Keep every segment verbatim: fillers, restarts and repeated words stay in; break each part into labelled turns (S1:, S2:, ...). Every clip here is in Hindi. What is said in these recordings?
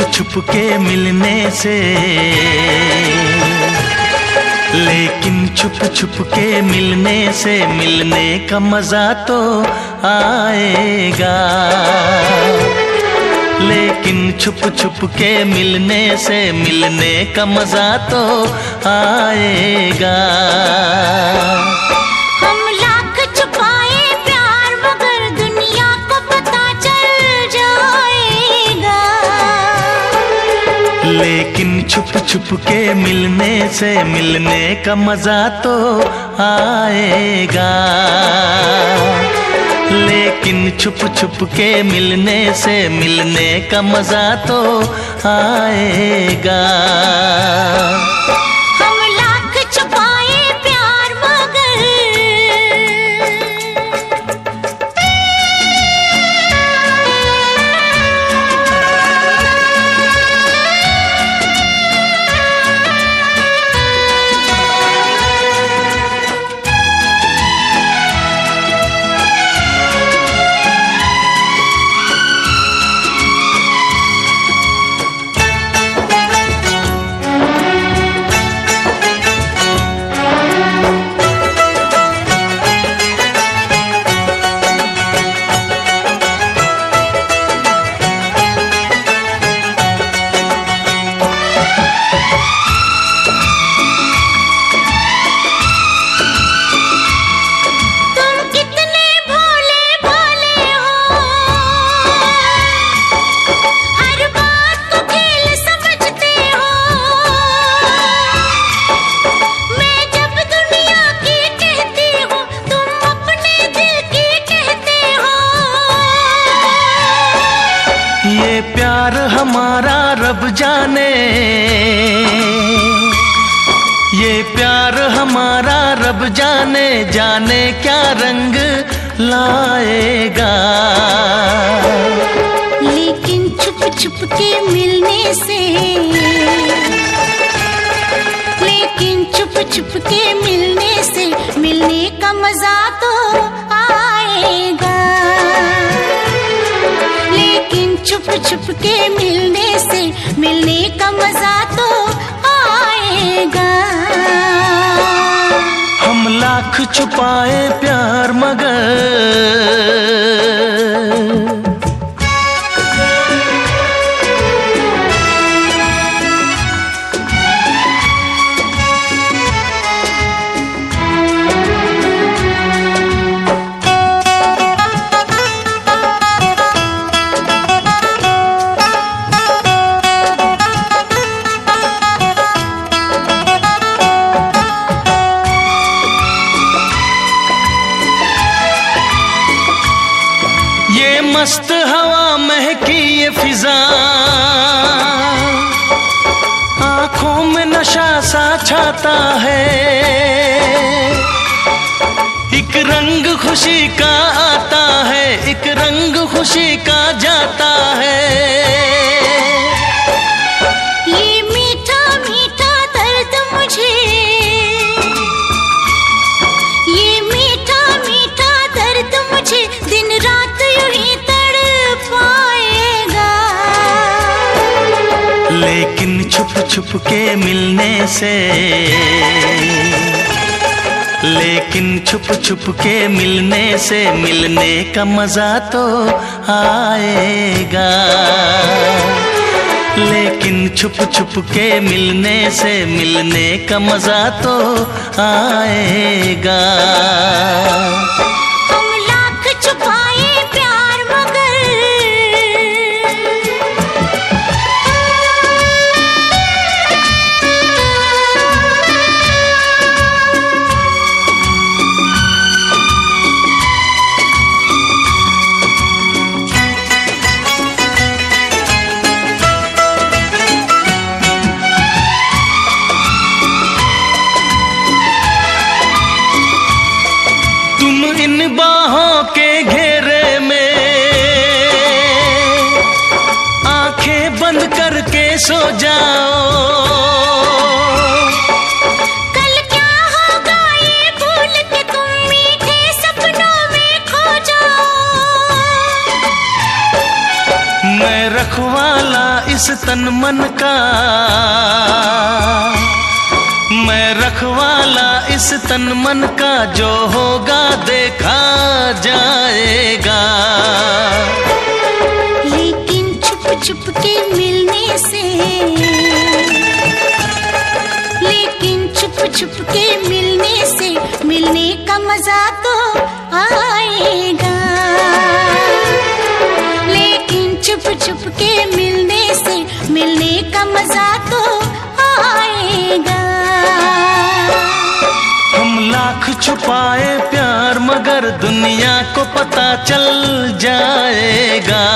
S1: छुप के मिलने से, लेकिन छुप छुप के मिलने से मिलने का मजा तो आएगा। लेकिन छुप छुप के मिलने से मिलने का मजा तो आएगा।
S2: हम लाख छुपाए प्यार मगर दुनिया को पता चल जाएगा।
S1: लेकिन छुप छुप के मिलने से मिलने का मजा तो आएगा। लेकिन छुप छुप के मिलने से मिलने का मजा तो आएगा।
S2: हम लाख छुपाए प्यार मगर
S1: प्यार हमारा रब जाने, ये प्यार हमारा रब जाने, जाने क्या रंग लाएगा।
S2: लेकिन छुप छुप के मिलने से, लेकिन छुप छुप के मिलने से मिलने का मजा तो आएगा। लेकिन छुप छुप के मिलने से मिलने का मजा तो आएगा।
S1: हम लाख छुपाए प्यार मगर मस्त हवा महकी ये फिजा, आंखों में नशा सा छाता है। एक रंग खुशी का आता है, एक रंग खुशी का जाता है।
S2: ये मीठा मीठा दर्द मुझे, ये मीठा मीठा दर्द मुझे दिन रात यूं ही तड़पाएगा।
S1: लेकिन छुप छुप के मिलने से, लेकिन छुप छुप के मिलने से मिलने का मजा तो आएगा। लेकिन छुप छुप के मिलने से मिलने का मजा तो आएगा।
S2: हम लाख छुपाए प्यार मगर
S1: इन बाहों के घेरे में आंखें बंद करके सो जाओ।
S2: कल क्या होगा ये भूल के तुम मीठे सपनों में खो जाओ।
S1: मैं रखवाला इस तन मन का, मैं रखवाला इस तन मन का, जो होगा देखा जाएगा।
S2: लेकिन छुप छुप के मिलने से, लेकिन छुप छुप के मिलने से मिलने का मजा तो आएगा। लेकिन छुप छुप के मिलने से मिलने का मजा तो आएगा।
S1: हम लाख छुपाए प्यार मगर दुनिया को पता चल जाएगा।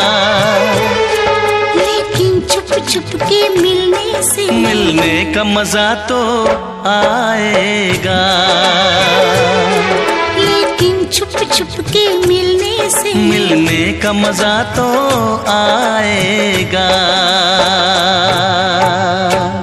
S2: लेकिन छुप छुप के मिलने से
S1: मिलने का मजा तो आएगा।
S2: लेकिन छुप छुप के मिलने से
S1: मिलने का मजा तो आएगा।